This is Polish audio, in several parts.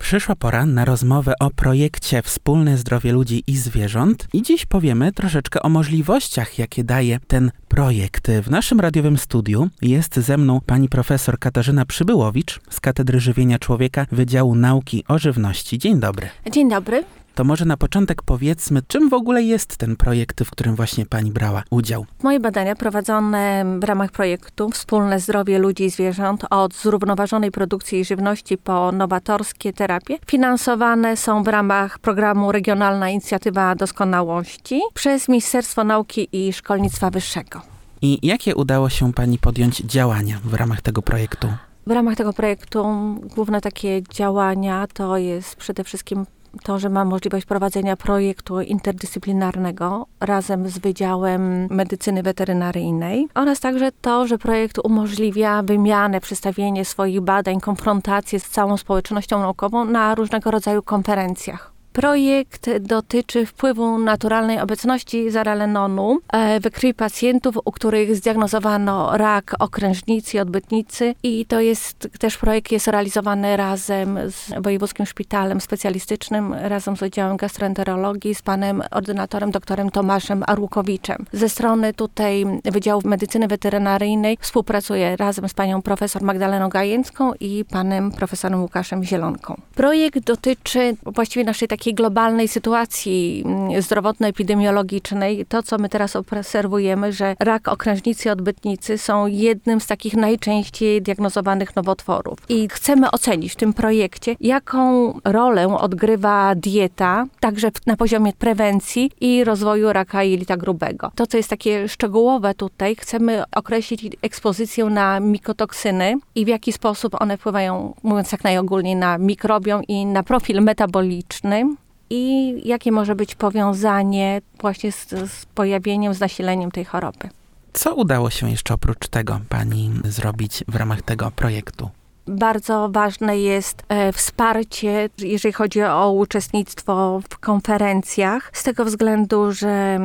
Przyszła pora na rozmowę o projekcie Wspólne zdrowie ludzi i zwierząt i dziś powiemy troszeczkę o możliwościach, jakie daje ten projekt. W naszym radiowym studiu jest ze mną pani profesor Katarzyna Przybyłowicz z Katedry Żywienia Człowieka Wydziału Nauki o Żywności. Dzień dobry. Dzień dobry. To może na początek powiedzmy, czym w ogóle jest ten projekt, w którym właśnie pani brała udział? Moje badania prowadzone w ramach projektu Wspólne zdrowie ludzi i zwierząt od zrównoważonej produkcji żywności po nowatorskie terapie finansowane są w ramach programu Regionalna Inicjatywa Doskonałości przez Ministerstwo Nauki i Szkolnictwa Wyższego. I jakie udało się pani podjąć działania w ramach tego projektu? W ramach tego projektu główne takie działania to jest przede wszystkim to, że mam możliwość prowadzenia projektu interdyscyplinarnego razem z Wydziałem Medycyny Weterynaryjnej oraz także to, że projekt umożliwia wymianę, przedstawienie swoich badań, konfrontację z całą społecznością naukową na różnego rodzaju konferencjach. Projekt dotyczy wpływu naturalnej obecności zaralenonu we krwi pacjentów, u których zdiagnozowano rak okrężnicy i odbytnicy i to jest też projekt jest realizowany razem z Wojewódzkim Szpitalem Specjalistycznym, razem z Oddziałem Gastroenterologii, z panem ordynatorem doktorem Tomaszem Arłukowiczem. Ze strony tutaj Wydziału Medycyny Weterynaryjnej współpracuję razem z panią profesor Magdaleną Gajęcką i panem profesorem Łukaszem Zielonką. Projekt dotyczy właściwie naszej takiej globalnej sytuacji zdrowotno-epidemiologicznej. To, co my teraz obserwujemy, że rak okrężnicy i odbytnicy są jednym z takich najczęściej diagnozowanych nowotworów. I chcemy ocenić w tym projekcie, jaką rolę odgrywa dieta, także na poziomie prewencji i rozwoju raka jelita grubego. To, co jest takie szczegółowe tutaj, chcemy określić ekspozycję na mikotoksyny i w jaki sposób one wpływają, mówiąc jak najogólniej, na mikrobiom i na profil metaboliczny. I jakie może być powiązanie właśnie z pojawieniem, z nasileniem tej choroby. Co udało się jeszcze oprócz tego pani zrobić w ramach tego projektu? Bardzo ważne jest wsparcie, jeżeli chodzi o uczestnictwo w konferencjach, z tego względu, że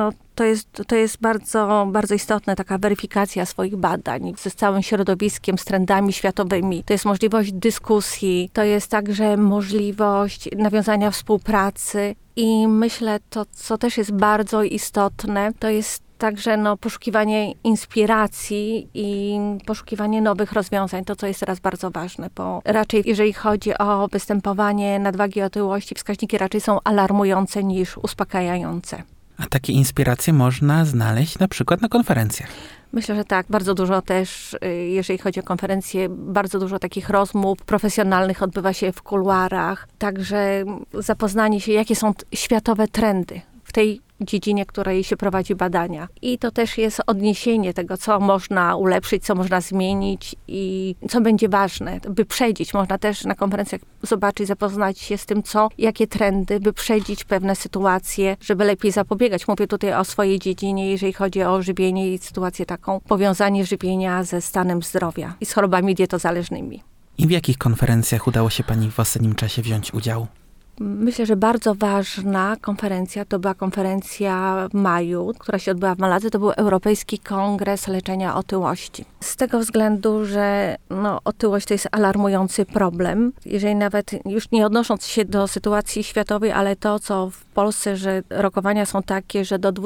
to jest bardzo, bardzo istotna taka weryfikacja swoich badań ze całym środowiskiem, z trendami światowymi. To jest możliwość dyskusji, to jest także możliwość nawiązania współpracy i myślę, to co też jest bardzo istotne, to jest także poszukiwanie inspiracji i poszukiwanie nowych rozwiązań, to co jest teraz bardzo ważne, bo raczej jeżeli chodzi o występowanie nadwagi i otyłości, wskaźniki raczej są alarmujące niż uspokajające. A takie inspiracje można znaleźć na przykład na konferencjach. Myślę, że tak. Bardzo dużo też, jeżeli chodzi o konferencje, bardzo dużo takich rozmów profesjonalnych odbywa się w kuluarach. Także zapoznanie się, jakie są światowe trendy w tej dziedzinie, której się prowadzi badania. I to też jest odniesienie tego, co można ulepszyć, co można zmienić i co będzie ważne, wyprzedzić. Można też na konferencjach zobaczyć, zapoznać się z tym, jakie trendy, wyprzedzić pewne sytuacje, żeby lepiej zapobiegać. Mówię tutaj o swojej dziedzinie, jeżeli chodzi o żywienie i sytuację taką, powiązanie żywienia ze stanem zdrowia i z chorobami dietozależnymi. I w jakich konferencjach udało się pani w ostatnim czasie wziąć udział? Myślę, że bardzo ważna konferencja to była konferencja w maju, która się odbyła w Maladze. To był Europejski Kongres Leczenia Otyłości. Z tego względu, że otyłość to jest alarmujący problem. Jeżeli nawet już nie odnosząc się do sytuacji światowej, ale to, co w Polsce, że rokowania są takie, że do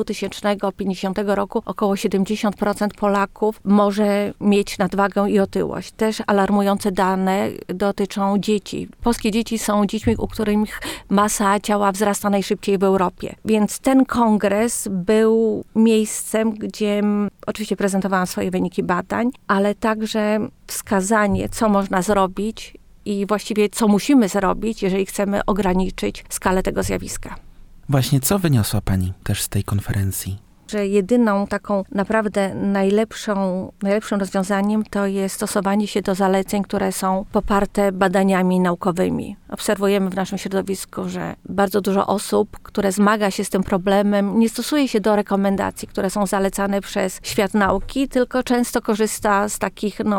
2050 roku około 70% Polaków może mieć nadwagę i otyłość. Też alarmujące dane dotyczą dzieci. Polskie dzieci są dziećmi, u których masa ciała wzrasta najszybciej w Europie. Więc ten kongres był miejscem, gdzie oczywiście prezentowałam swoje wyniki badań, ale także wskazanie, co można zrobić i właściwie co musimy zrobić, jeżeli chcemy ograniczyć skalę tego zjawiska. Właśnie co wyniosła pani też z tej konferencji? Że jedyną taką naprawdę najlepszym rozwiązaniem to jest stosowanie się do zaleceń, które są poparte badaniami naukowymi. Obserwujemy w naszym środowisku, że bardzo dużo osób, które zmaga się z tym problemem, nie stosuje się do rekomendacji, które są zalecane przez świat nauki, tylko często korzysta z takich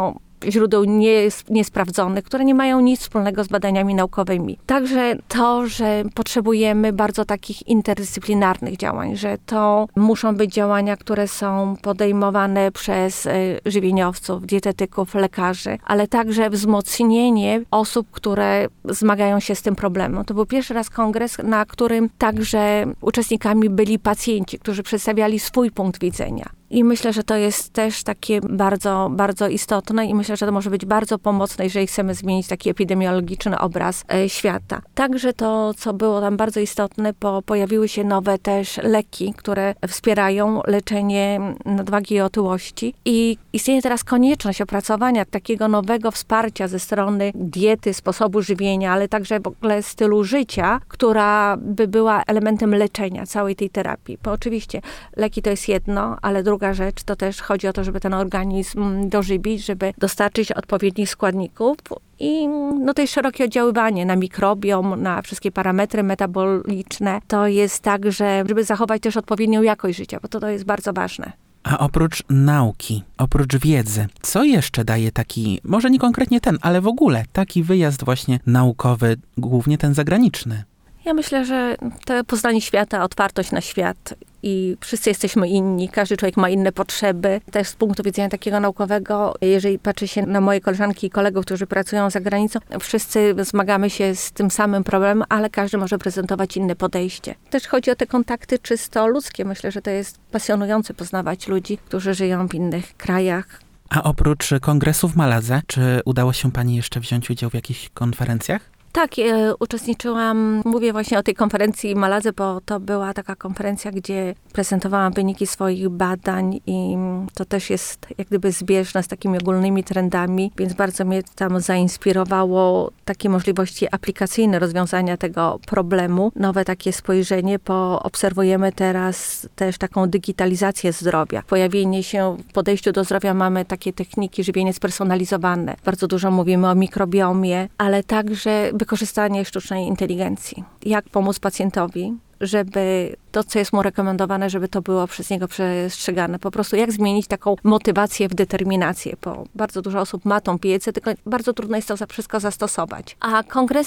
źródeł niesprawdzonych, które nie mają nic wspólnego z badaniami naukowymi. Także to, że potrzebujemy bardzo takich interdyscyplinarnych działań, że to muszą być działania, które są podejmowane przez żywieniowców, dietetyków, lekarzy, ale także wzmocnienie osób, które zmagają się z tym problemem. To był pierwszy raz kongres, na którym także uczestnikami byli pacjenci, którzy przedstawiali swój punkt widzenia. I myślę, że to jest też takie bardzo, bardzo istotne i myślę, że to może być bardzo pomocne, jeżeli chcemy zmienić taki epidemiologiczny obraz świata. Także to, co było tam bardzo istotne, pojawiły się nowe też leki, które wspierają leczenie nadwagi i otyłości. I istnieje teraz konieczność opracowania takiego nowego wsparcia ze strony diety, sposobu żywienia, ale także w ogóle stylu życia, która by była elementem leczenia całej tej terapii. Bo oczywiście leki to jest jedno, ale druga rzecz to też chodzi o to, żeby ten organizm dożywić, żeby dostarczyć odpowiednich składników. I to jest szerokie oddziaływanie na mikrobiom, na wszystkie parametry metaboliczne. To jest tak, żeby zachować też odpowiednią jakość życia, bo to jest bardzo ważne. A oprócz nauki, oprócz wiedzy, co jeszcze daje taki, może nie konkretnie ten, ale w ogóle taki wyjazd właśnie naukowy, głównie ten zagraniczny? Ja myślę, że to poznanie świata, otwartość na świat i wszyscy jesteśmy inni, każdy człowiek ma inne potrzeby. Też z punktu widzenia takiego naukowego, jeżeli patrzy się na moje koleżanki i kolegów, którzy pracują za granicą, wszyscy zmagamy się z tym samym problemem, ale każdy może prezentować inne podejście. Też chodzi o te kontakty czysto ludzkie. Myślę, że to jest pasjonujące poznawać ludzi, którzy żyją w innych krajach. A oprócz kongresu w Maladze, czy udało się pani jeszcze wziąć udział w jakichś konferencjach? Tak, uczestniczyłam, mówię właśnie o tej konferencji w Maladze, bo to była taka konferencja, gdzie prezentowałam wyniki swoich badań i to też jest jak gdyby zbieżne z takimi ogólnymi trendami, więc bardzo mnie tam zainspirowało takie możliwości aplikacyjne rozwiązania tego problemu, nowe takie spojrzenie, bo obserwujemy teraz też taką digitalizację zdrowia. Pojawienie się w podejściu do zdrowia mamy takie techniki żywienie spersonalizowane. Bardzo dużo mówimy o mikrobiomie, ale także wykorzystanie sztucznej inteligencji. Jak pomóc pacjentowi, żeby to, co jest mu rekomendowane, żeby to było przez niego przestrzegane. Po prostu jak zmienić taką motywację w determinację, bo bardzo dużo osób ma tą wiedzę, tylko bardzo trudno jest to wszystko zastosować. A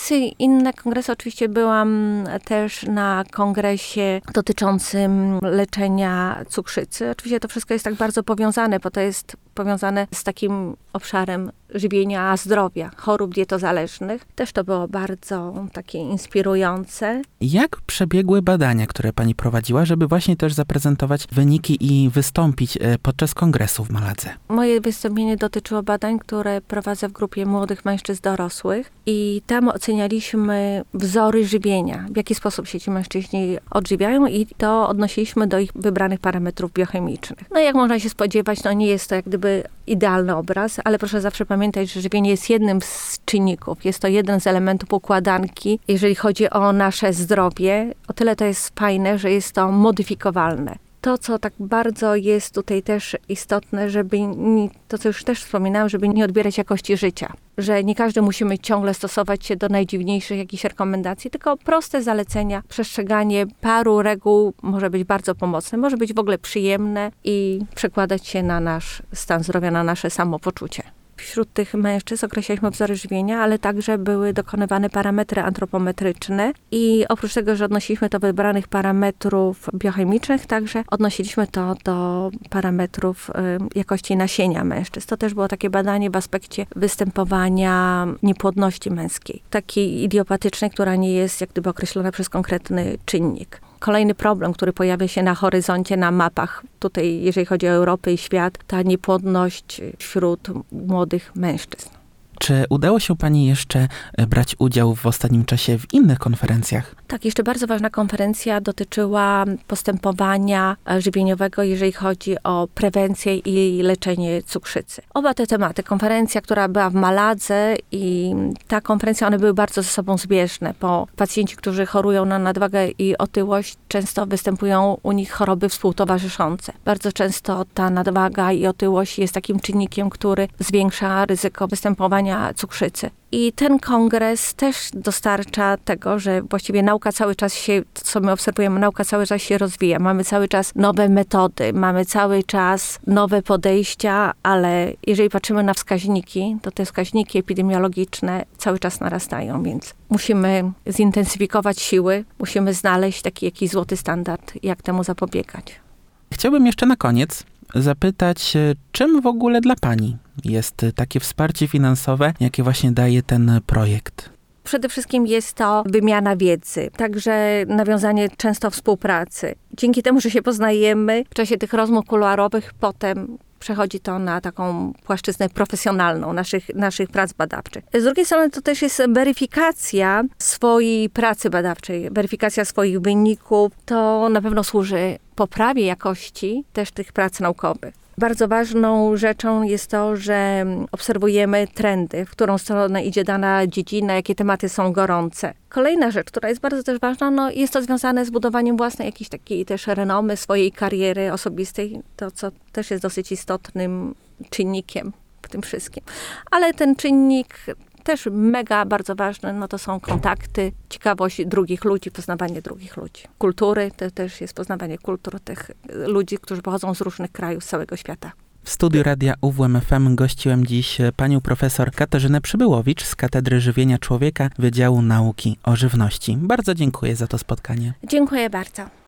inne kongresy, oczywiście byłam też na kongresie dotyczącym leczenia cukrzycy. Oczywiście to wszystko jest tak bardzo powiązane, bo to jest powiązane z takim obszarem żywienia zdrowia, chorób dietozależnych. Też to było bardzo takie inspirujące. Jak przebiegły badania, które pani prowadziła, żeby właśnie też zaprezentować wyniki i wystąpić podczas kongresu w Maladze? Moje wystąpienie dotyczyło badań, które prowadzę w grupie młodych mężczyzn dorosłych i tam ocenialiśmy wzory żywienia, w jaki sposób się ci mężczyźni odżywiają i to odnosiliśmy do ich wybranych parametrów biochemicznych. Jak można się spodziewać, nie jest to jak gdyby idealny obraz, ale proszę zawsze pamiętać, że żywienie jest jednym z czynników, jest to jeden z elementów układanki, jeżeli chodzi o nasze zdrowie. O tyle to jest fajne, że jest to modyfikowalne. To, co tak bardzo jest tutaj też istotne, to co już też wspominałam, żeby nie odbierać jakości życia. Że nie każdy musimy ciągle stosować się do najdziwniejszych jakichś rekomendacji, tylko proste zalecenia, przestrzeganie paru reguł może być bardzo pomocne, może być w ogóle przyjemne i przekładać się na nasz stan zdrowia, na nasze samopoczucie. Wśród tych mężczyzn określaliśmy wzory żywienia, ale także były dokonywane parametry antropometryczne i oprócz tego, że odnosiliśmy to do wybranych parametrów biochemicznych, także odnosiliśmy to do parametrów jakości nasienia mężczyzn. To też było takie badanie w aspekcie występowania niepłodności męskiej, takiej idiopatycznej, która nie jest jak gdyby określona przez konkretny czynnik. Kolejny problem, który pojawia się na horyzoncie, na mapach, tutaj jeżeli chodzi o Europę i świat, ta niepłodność wśród młodych mężczyzn. Czy udało się pani jeszcze brać udział w ostatnim czasie w innych konferencjach? Tak, jeszcze bardzo ważna konferencja dotyczyła postępowania żywieniowego, jeżeli chodzi o prewencję i leczenie cukrzycy. Oba te tematy, konferencja, która była w Maladze i ta konferencja, one były bardzo ze sobą zbieżne, bo pacjenci, którzy chorują na nadwagę i otyłość, często występują u nich choroby współtowarzyszące. Bardzo często ta nadwaga i otyłość jest takim czynnikiem, który zwiększa ryzyko występowania wykluczenia cukrzycy. I ten kongres też dostarcza tego, że właściwie nauka cały czas się, co my obserwujemy, nauka cały czas się rozwija. Mamy cały czas nowe metody, mamy cały czas nowe podejścia, ale jeżeli patrzymy na wskaźniki, to te wskaźniki epidemiologiczne cały czas narastają, więc musimy zintensyfikować siły, musimy znaleźć taki jakiś złoty standard, jak temu zapobiegać. Chciałbym jeszcze na koniec zapytać, czym w ogóle dla pani jest takie wsparcie finansowe, jakie właśnie daje ten projekt? Przede wszystkim jest to wymiana wiedzy, także nawiązanie często współpracy. Dzięki temu, że się poznajemy w czasie tych rozmów kuluarowych, potem przechodzi to na taką płaszczyznę profesjonalną naszych prac badawczych. Z drugiej strony to też jest weryfikacja swojej pracy badawczej, weryfikacja swoich wyników. To na pewno służy poprawie jakości też tych prac naukowych. Bardzo ważną rzeczą jest to, że obserwujemy trendy, w którą stronę idzie dana dziedzina, jakie tematy są gorące. Kolejna rzecz, która jest bardzo też ważna, jest to związane z budowaniem własnej jakiejś takiej też renomy, swojej kariery osobistej, to co też jest dosyć istotnym czynnikiem w tym wszystkim. Ale ten czynnik też mega bardzo ważny, to są kontakty, ciekawość drugich ludzi, poznawanie drugich ludzi. Kultury, to też jest poznawanie kultur tych ludzi, którzy pochodzą z różnych krajów, z całego świata. W studiu Radia UWMFM gościłem dziś panią profesor Katarzynę Przybyłowicz z Katedry Żywienia Człowieka Wydziału Nauki o Żywności. Bardzo dziękuję za to spotkanie. Dziękuję bardzo.